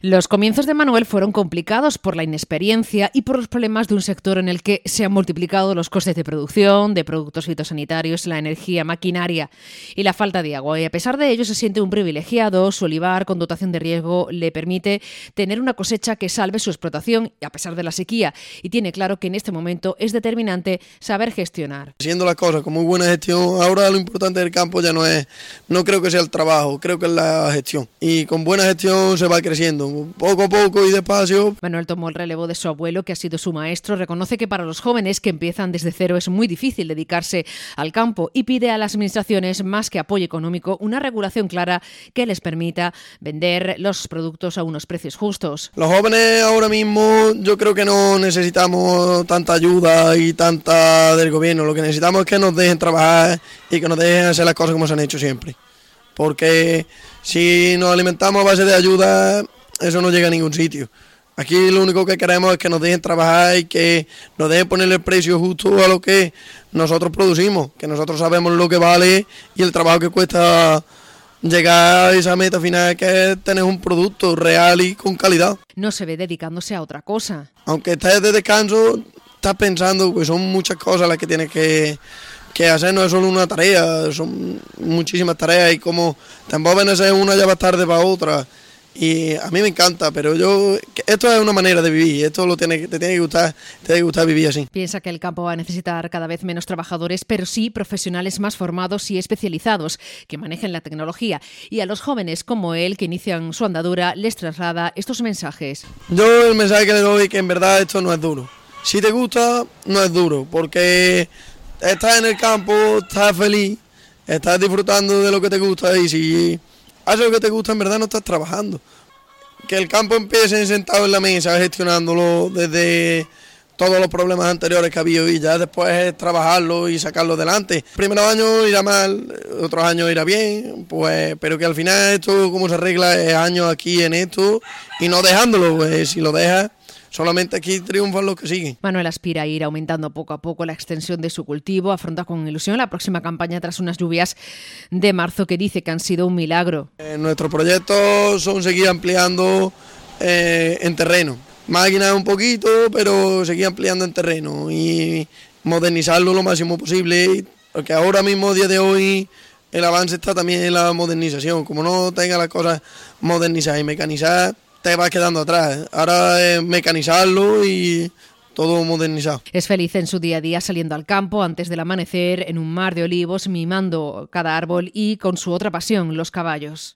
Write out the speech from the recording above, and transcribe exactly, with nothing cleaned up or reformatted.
Los comienzos de Manuel fueron complicados por la inexperiencia y por los problemas de un sector en el que se han multiplicado los costes de producción, de productos fitosanitarios, la energía, maquinaria y la falta de agua. Y a pesar de ello se siente un privilegiado. Su olivar con dotación de riego le permite tener una cosecha que salve su explotación a pesar de la sequía, y tiene claro que en este momento es determinante saber gestionar. Siendo las cosas con muy buena gestión, ahora lo importante del campo ya no es, no creo que sea el trabajo, creo que es la gestión, y con buena gestión se va creciendo. Poco a poco y despacio. Manuel tomó el relevo de su abuelo, que ha sido su maestro. Reconoce que para los jóvenes que empiezan desde cero es muy difícil dedicarse al campo y pide a las administraciones, más que apoyo económico, una regulación clara que les permita vender los productos a unos precios justos. Los jóvenes ahora mismo yo creo que no necesitamos tanta ayuda y tanta del gobierno. Lo que necesitamos es que nos dejen trabajar y que nos dejen hacer las cosas como se han hecho siempre. Porque si nos alimentamos a base de ayuda, eso no llega a ningún sitio. Aquí lo único que queremos es que nos dejen trabajar y que nos dejen ponerle el precio justo a lo que nosotros producimos, que nosotros sabemos lo que vale y el trabajo que cuesta llegar a esa meta final, que es tener un producto real y con calidad. No se ve dedicándose a otra cosa. Aunque estés de descanso, estás pensando que son muchas cosas las que tienes que... que hacer no es solo una tarea, son muchísimas tareas, y como te envuelven en una ya va tarde para otra. Y a mí me encanta, pero yo esto es una manera de vivir, esto lo tiene, te tiene que gustar, te tiene que gustar vivir así. Piensa que el campo va a necesitar cada vez menos trabajadores, pero sí profesionales más formados y especializados que manejen la tecnología. Y a los jóvenes como él, que inician su andadura, les traslada estos mensajes. Yo el mensaje que le doy es que en verdad esto no es duro. Si te gusta, no es duro, porque estás en el campo, estás feliz, estás disfrutando de lo que te gusta, y si haces lo que te gusta, en verdad no estás trabajando. Que el campo empiece sentado en la mesa, gestionándolo desde todos los problemas anteriores que ha habido, y ya después es trabajarlo y sacarlo adelante. Primeros años irá mal, otros años irá bien, pues, pero que al final esto, como se arregla, es años aquí en esto y no dejándolo, pues si lo dejas, solamente aquí triunfan los que siguen. Manuel aspira a ir aumentando poco a poco la extensión de su cultivo. Afronta con ilusión la próxima campaña tras unas lluvias de marzo que dice que han sido un milagro. Eh, nuestros proyectos son seguir ampliando eh, en terreno. Máquinas un poquito, pero seguir ampliando en terreno y modernizarlo lo máximo posible, porque ahora mismo, día de hoy, el avance está también en la modernización. Como no tenga las cosas modernizadas y mecanizadas, te vas quedando atrás. Ahora es mecanizarlo y todo modernizado. Es feliz en su día a día saliendo al campo antes del amanecer, en un mar de olivos, mimando cada árbol y con su otra pasión, los caballos.